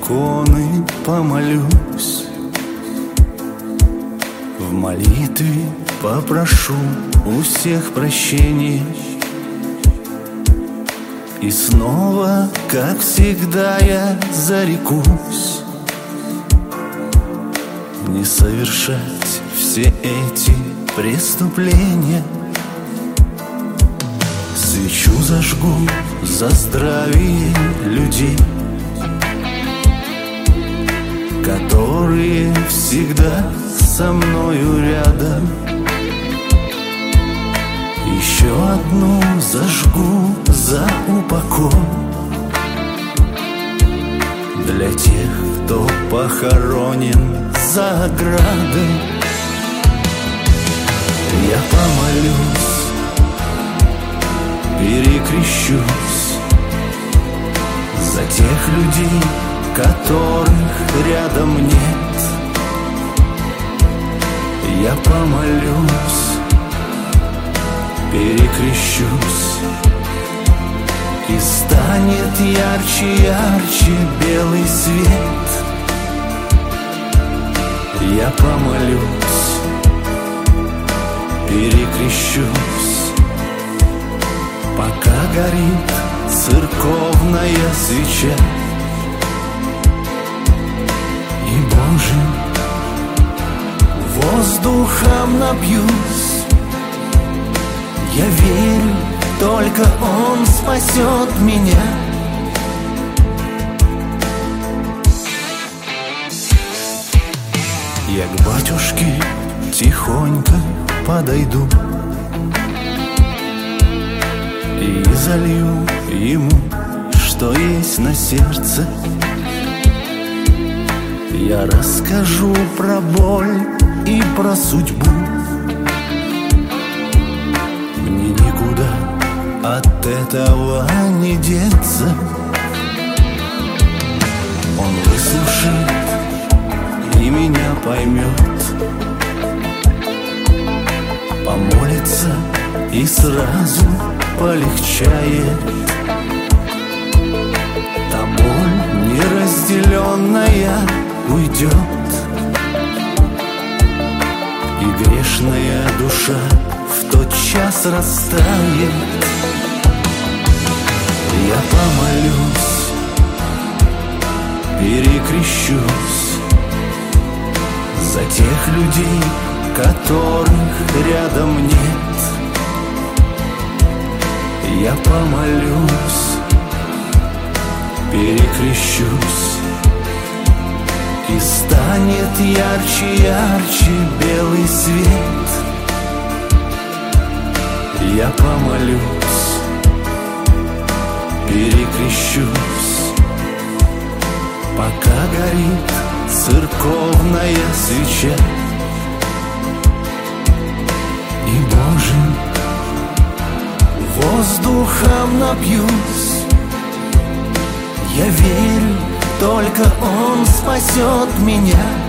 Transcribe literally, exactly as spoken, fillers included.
иконы помолюсь, в молитве попрошу у всех прощения. И снова, как всегда, я зарекусь не совершать все эти преступления. Свечу зажгу за здравие людей, которые всегда со мною рядом. Еще одну зажгу за упокой для тех, кто похоронен за оградой. Я помолюсь, перекрещусь за тех людей, которых рядом нет. Я помолюсь, перекрещусь, и станет ярче-ярче белый свет. Я помолюсь, перекрещусь, пока горит церковная свеча. И Божьим воздухом напьюсь. Я верю, только Он спасет меня. Я к батюшке тихонько подойду и залью ему, что есть на сердце. Я расскажу про боль и про судьбу. Мне никуда от этого не деться. Он выслушает и меня поймет, помолится и сразу полегчает. Та боль неразделенная уйдет, и грешная душа в тот час растает. Я помолюсь, перекрещусь за тех людей, которых рядом нет. Я помолюсь, перекрещусь, и станет ярче-ярче белый свет. Я помолюсь, перекрещусь, пока горит церковная свеча. И Божьим воздухом напьюсь. Я верю, только Он спасет меня.